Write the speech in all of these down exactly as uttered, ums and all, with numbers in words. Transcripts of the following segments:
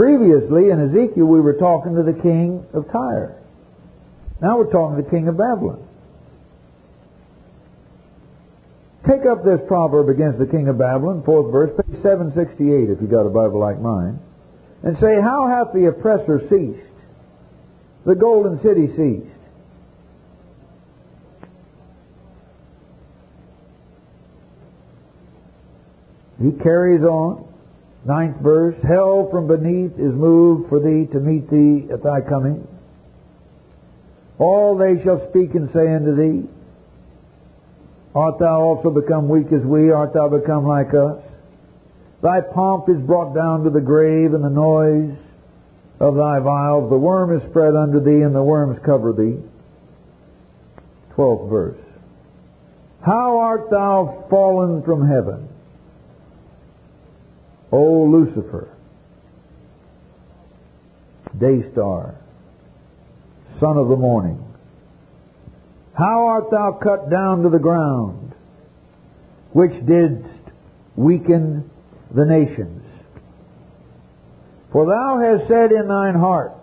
Previously, in Ezekiel, we were talking to the king of Tyre. Now we're talking to the king of Babylon. Take up this proverb against the king of Babylon, fourth verse, page seven sixty-eight, if you got a Bible like mine, and say, how hath the oppressor ceased? The golden city ceased. He carries on. Ninth verse, hell from beneath is moved for thee to meet thee at thy coming. All they shall speak and say unto thee, art thou also become weak as we? Art thou become like us? Thy pomp is brought down to the grave, and the noise of thy vials. The worm is spread under thee, and the worms cover thee. Twelfth verse. How art thou fallen from heaven, O Lucifer, day star, son of the morning? How art thou cut down to the ground, which didst weaken the nations? For thou hast said in thine heart.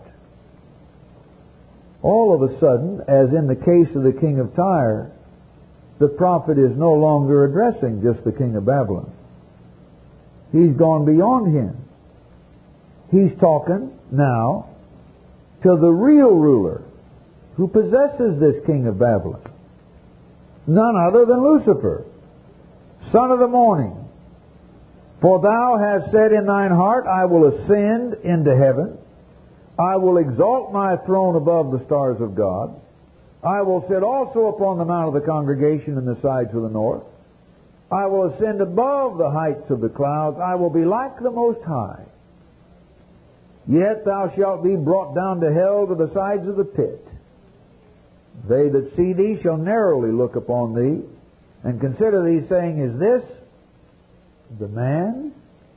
All of a sudden, as in the case of the king of Tyre, the prophet is no longer addressing just the king of Babylon. He's gone beyond him. He's talking now to the real ruler who possesses this king of Babylon. None other than Lucifer, son of the morning. For thou hast said in thine heart, I will ascend into heaven. I will exalt my throne above the stars of God. I will sit also upon the mount of the congregation in the sides of the north. I will ascend above the heights of the clouds. I will be like the Most High. Yet thou shalt be brought down to hell, to the sides of the pit. They that see thee shall narrowly look upon thee, and consider thee, saying, is this the man?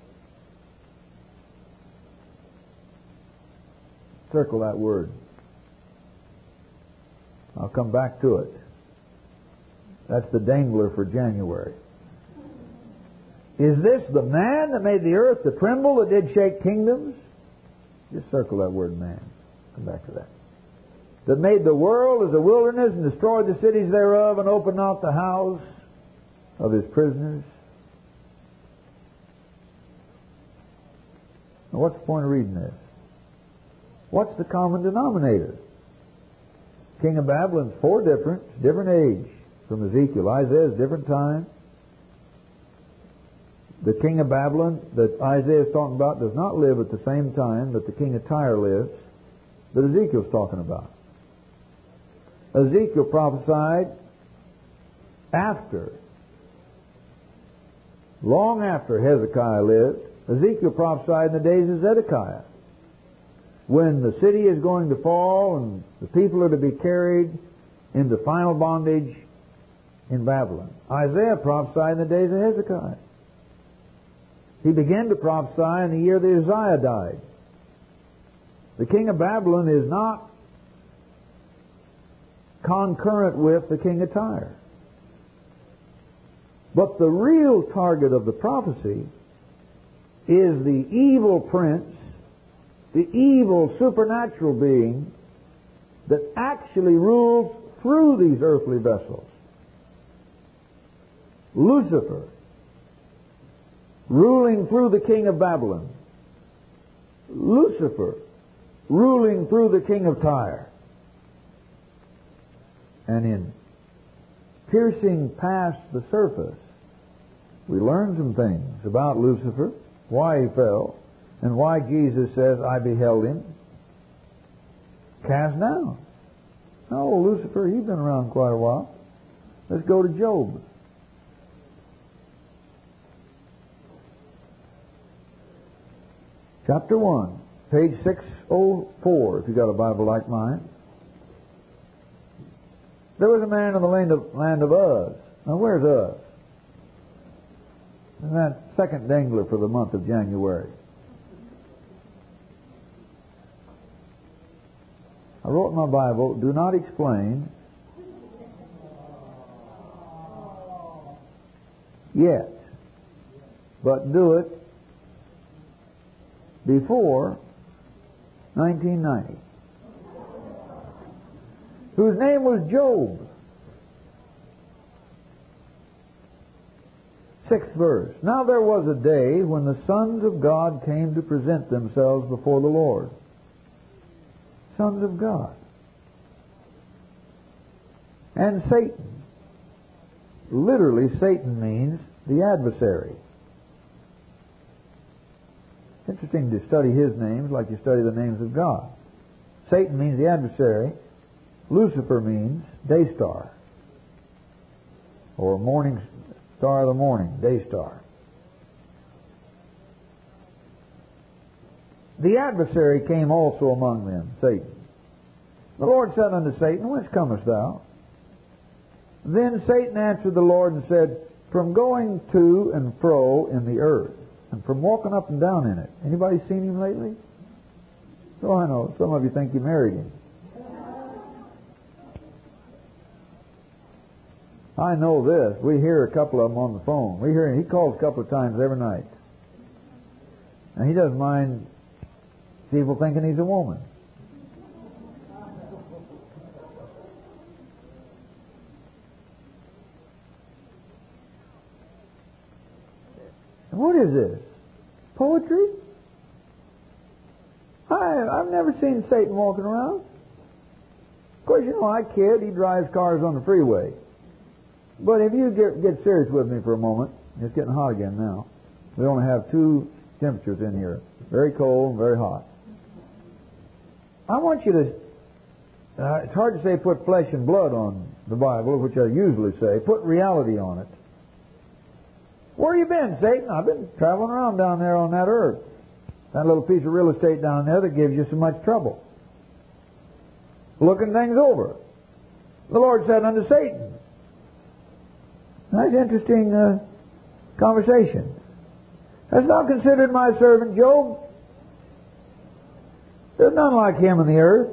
Circle that word. I'll come back to it. That's the dangler for January. Is this the man that made the earth to tremble, that did shake kingdoms? Just circle that word man. Come back to that. That made the world as a wilderness, and destroyed the cities thereof, and opened not the house of his prisoners. Now what's the point of reading this? What's the common denominator? King of Babylon's four different, different age from Ezekiel. Isaiah's different time. The king of Babylon that Isaiah is talking about does not live at the same time that the king of Tyre lives that Ezekiel's talking about. Ezekiel prophesied after, long after Hezekiah lived. Ezekiel prophesied in the days of Zedekiah, when the city is going to fall and the people are to be carried into final bondage in Babylon. Isaiah prophesied in the days of Hezekiah. He began to prophesy in the year that Uzziah died. The king of Babylon is not concurrent with the king of Tyre. But the real target of the prophecy is the evil prince, the evil supernatural being that actually rules through these earthly vessels. Lucifer, ruling through the king of Babylon. Lucifer, ruling through the king of Tyre. And in piercing past the surface, we learn some things about Lucifer, why he fell, and why Jesus says, I beheld him cast down. Oh, Lucifer, he's been around quite a while. Let's go to Job. Chapter one, page six oh four, if you got a Bible like mine. There was a man in the land of, land of Uz. Now, where's Uz? And that second dangler for the month of January. I wrote in my Bible, do not explain yet, but do it before nineteen ninety. Whose name was Job. Sixth verse. Now there was a day when the sons of God came to present themselves before the Lord. Sons of God. And Satan. Literally, Satan means the adversary. It's interesting to study his names like you study the names of God. Satan means the adversary. Lucifer means day star. Or morning star of the morning, day star. The adversary came also among them, Satan. The Lord said unto Satan, Whence comest thou? Then Satan answered the Lord and said, From going to and fro in the earth, and from walking up and down in it. Anybody seen him lately? Oh, I know. Some of you think you married him. I know this. We hear a couple of them on the phone. We hear him. He calls a couple of times every night. And he doesn't mind people thinking he's a woman. What is this? Poetry? I, I've never seen Satan walking around. Of course, you know, I kid. He drives cars on the freeway. But if you get, get serious with me for a moment, it's getting hot again now. We only have two temperatures in here. Very cold and very hot. I want you to, uh, it's hard to say put flesh and blood on the Bible, which I usually say. Put reality on it. Where you been, Satan? I've been traveling around down there on that earth. That little piece of real estate down there that gives you so much trouble. Looking things over. The Lord said unto Satan. That's interesting uh, conversation. Hast thou considered my servant Job? There's none like him in the earth.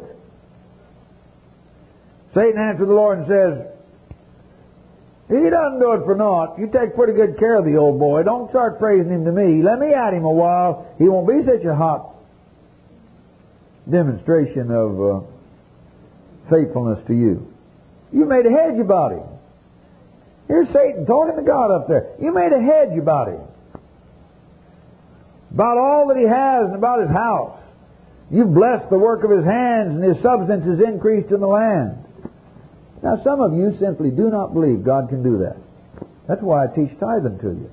Satan answered the Lord and says, He doesn't do it for naught. You take pretty good care of the old boy. Don't start praising him to me. Let me at him a while. He won't be such a hot demonstration of uh, faithfulness to you. You made a hedge about him. Here's Satan talking to God up there. You made a hedge about him. About all that he has and about his house. You've blessed the work of his hands, and his substance is increased in the land. Now, some of you simply do not believe God can do that. That's why I teach tithing to you.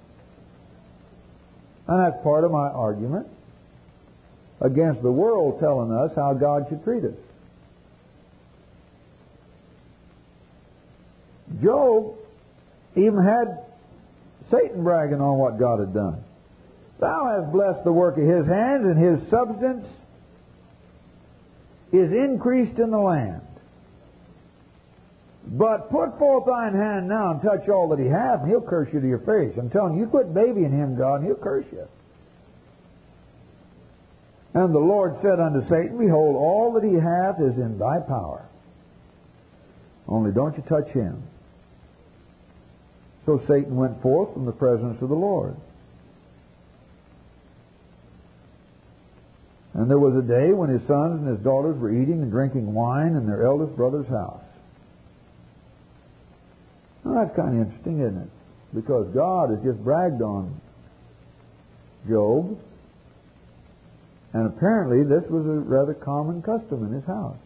And that's part of my argument against the world telling us how God should treat us. Job even had Satan bragging on what God had done. Thou hast blessed the work of his hands, and his substance is increased in the land. But put forth thine hand now and touch all that he hath, and he'll curse you to your face. I'm telling you, you quit babying him, God, and he'll curse you. And the Lord said unto Satan, Behold, all that he hath is in thy power. Only don't you touch him. So Satan went forth from the presence of the Lord. And there was a day when his sons and his daughters were eating and drinking wine in their eldest brother's house. Well, that's kind of interesting, isn't it? Because God has just bragged on Job, and apparently this was a rather common custom in his house.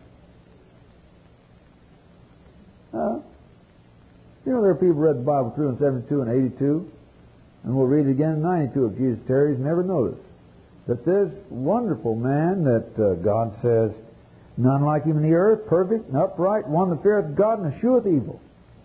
Uh, you know, there are people who read the Bible through in seventy-two and eighty-two, and we'll read it again in ninety-two if Jesus tarries, never noticed that this wonderful man that uh, God says, none like him in the earth, perfect and upright, one that feareth God and escheweth evil.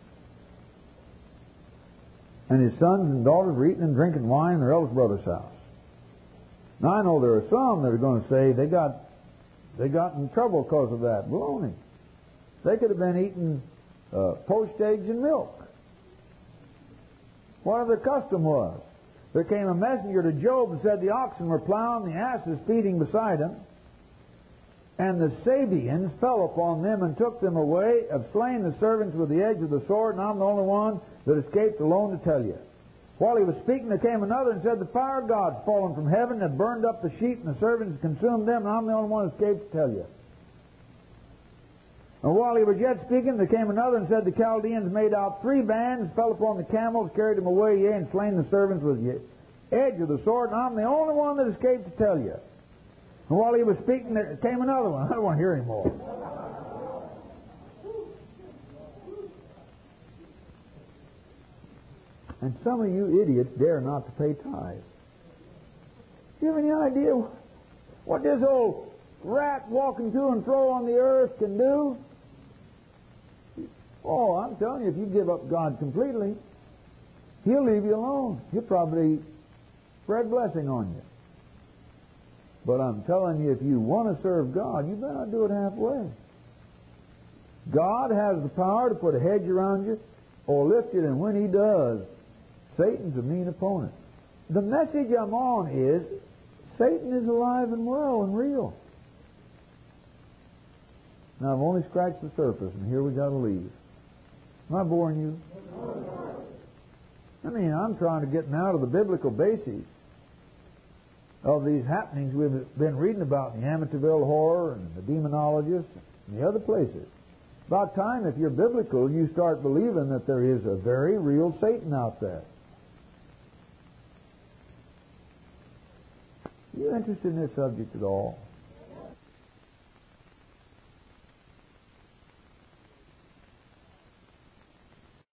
And his sons and daughters were eating and drinking wine in their eldest brother's house. Now I know there are some that are going to say they got they got in trouble because of that. Baloney. They could have been eating uh, poached eggs and milk. Whatever their custom was. There came a messenger to Job and said the oxen were plowing, the asses feeding beside him, and the Sabeans fell upon them and took them away, have slain the servants with the edge of the sword, and I'm the only one that escaped alone to tell you. While he was speaking, there came another and said, the fire of God's fallen from heaven and burned up the sheep and the servants and consumed them, and I'm the only one who escaped to tell you. And while he was yet speaking, there came another and said, the Chaldeans made out three bands, fell upon the camels, carried them away, yea, and slain the servants with the edge of the sword, and I'm the only one that escaped to tell you. And while he was speaking, there came another one. I don't want to hear anymore. And some of you idiots dare not to pay tithes. Do you have any idea what this old rat walking to and fro on the earth can do? Oh, I'm telling you, if you give up God completely, He'll leave you alone. He'll probably spread blessing on you. But I'm telling you, if you want to serve God, you better not do it halfway. God has the power to put a hedge around you or lift it, and when He does, Satan's a mean opponent. The message I'm on is Satan is alive and well and real. Now, I've only scratched the surface, and here we got to leave. Am I boring you? I mean, I'm trying to get now to the biblical basis of these happenings we've been reading about in the Amityville Horror and the Demonologist and the other places. About time, if you're biblical, you start believing that there is a very real Satan out there. You interested in this subject at all?